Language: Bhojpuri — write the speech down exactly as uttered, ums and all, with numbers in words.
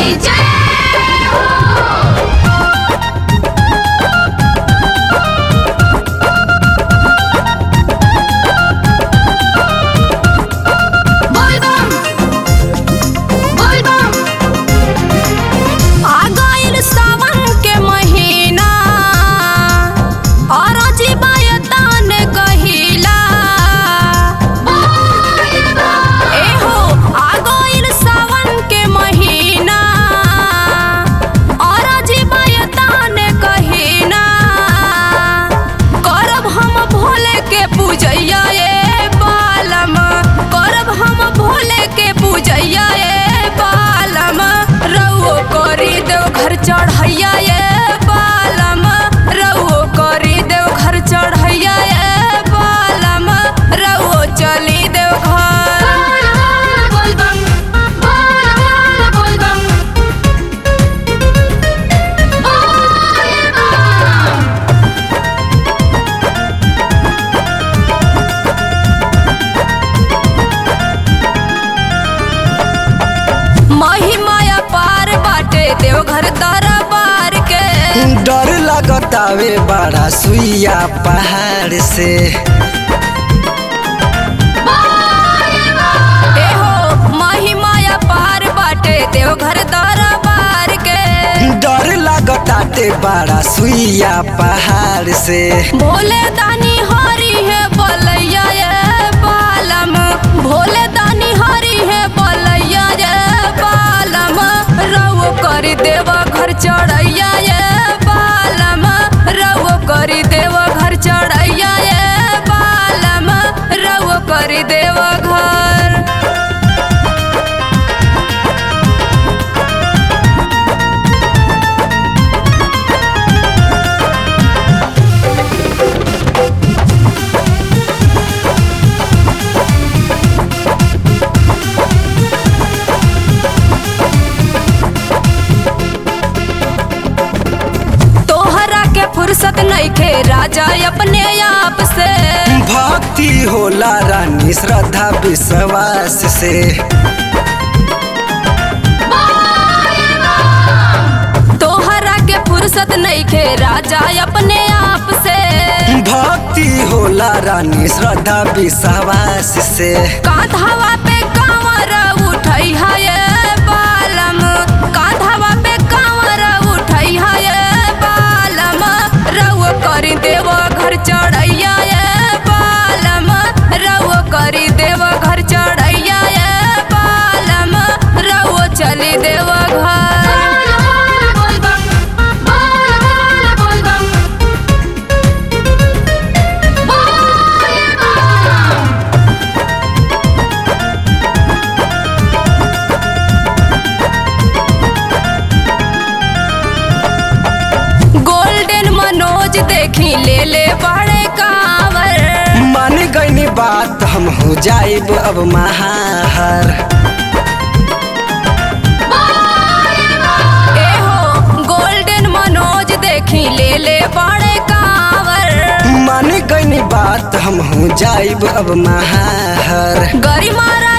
की जय हो। बोल बम बोल बम। आ गइल सावन के महीना और जीवायतन कहिला ए हो। आ गइल सावन के महीना और जीवायतन कहिना करब हम भोले के पूजैया ए बालम करब हम भोले के पूजैया ए बालम रउओ करी देव घर चढ़ैया ए बालम रउओ करी देव घर चढ़ैया ए बालम रउओ चली देव घर। बोल बम बोल बोल बम बोल बम। महिमाया पार बाटे देवघर दरबार के डर लगतावे बड़ा सुइया पहाड़ से। ए हो महिमाया पार बाटे देवघर दरबार के डर लगताते बड़ा सुइया पहाड़ से। भोले दानी हरी है बलैया ये बालम भोले दानी हरी है बलैया ये बालम रउओ करी देवा घर चढ़ैया ये बालम रउओ करी देवा घर चढ़ैया ये बालम रउओ करी देवा घर। तोहरा के फुर्सत नइखे राजा अपने आप से भक्ति होला रानी श्रद्धा विश्वास से। तोहरा के फुर्सत नइखे राजा अपने आप से भक्ति होला रानी श्रद्धा विश्वास से। कांधावा पे कांवर उठई है ये बालम कांधावा पे कांवर उठई है ये बालम रउओ करी देव घर चढ़ैया ये बालम रउओ करी देव घर चढ़ैया ये बालम रउओ चली देव घर। बोल बम बोल बोल बम बोल बम। गोल्डन मनोज देखी ले ले बड़े कांवर मान गईनी बात हम हो जाइब अब महाहर। ए हो गोल्डन मनोज देखी ले ले बड़े कांवर मान गईनी बात हम हो जाइब अब महाहर। गरिमा